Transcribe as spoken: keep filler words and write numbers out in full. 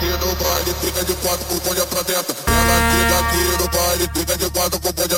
aqui no baile, fica de quatro com o bonde pra dentro. Ela chega aqui no baile, fica de quatro com o bonde